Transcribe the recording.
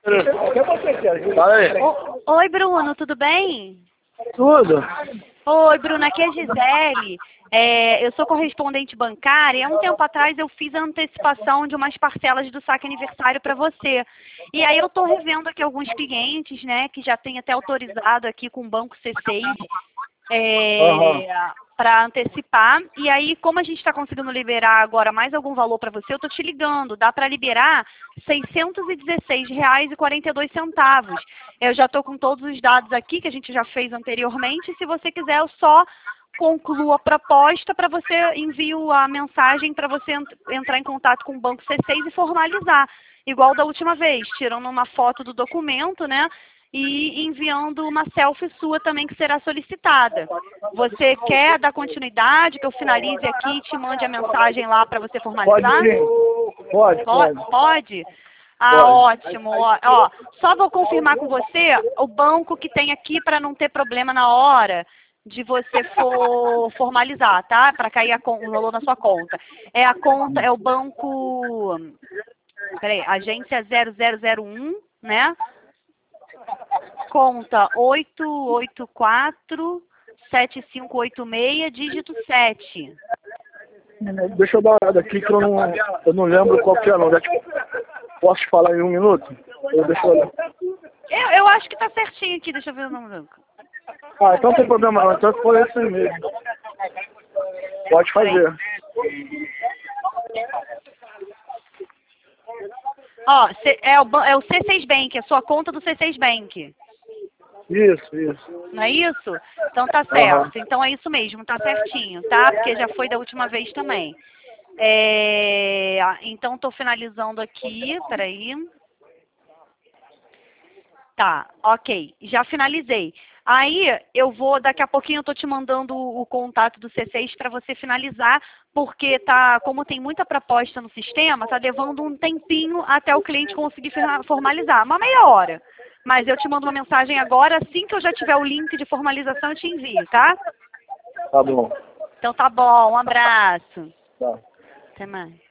Fala aí. Oi, Bruno, tudo bem? Tudo? Oi, Bruno, aqui é a Gisele. Eu sou correspondente bancária e há um tempo atrás eu fiz a antecipação de umas parcelas do saque aniversário para você. E aí eu estou revendo aqui alguns clientes, né, que já tem até autorizado aqui com o Banco C6 para antecipar. E aí, como a gente está conseguindo liberar agora mais algum valor para você, eu estou te ligando. Dá para liberar R$ 616,42. Eu já estou com todos os dados aqui que a gente já fez anteriormente. Se você quiser, eu só concluo a proposta para você, envio a mensagem para você entrar em contato com o Banco C6 e formalizar. Igual da última vez, tirando uma foto do documento, né? E enviando uma selfie sua também que será solicitada. Você quer dar continuidade, que eu finalize aqui e te mande a mensagem lá para você formalizar? Pode. Pode? Ah, Pode. ótimo. Ó, só vou confirmar com você o banco que tem aqui para não ter problema na hora de você for formalizar, tá? Para cair o valor na sua conta. É o banco, peraí, agência 0001, né? Conta 884-7586, dígito 7. Deixa eu dar uma olhada aqui que eu não lembro qual que é não. Posso te falar em 1 minuto? Deixa eu olhar. Eu acho que tá certinho aqui, deixa eu ver o nome do... Ah, então não tem problema não. Então foi esse mesmo. Pode fazer. Ó, é o C6 Bank, a sua conta do C6 Bank. Isso. Não é isso? Então tá certo. Então é isso mesmo, tá certinho, tá? Porque já foi da última vez também. Então estou finalizando aqui, peraí. Tá, ok, já finalizei. Aí eu vou, daqui a pouquinho eu tô te mandando o contato do C6 para você finalizar, porque como tem muita proposta no sistema, tá levando um tempinho até o cliente conseguir formalizar, uma meia hora. Mas eu te mando uma mensagem agora, assim que eu já tiver o link de formalização eu te envio, tá? Tá bom. Então tá bom, um abraço. Tá. Até mais.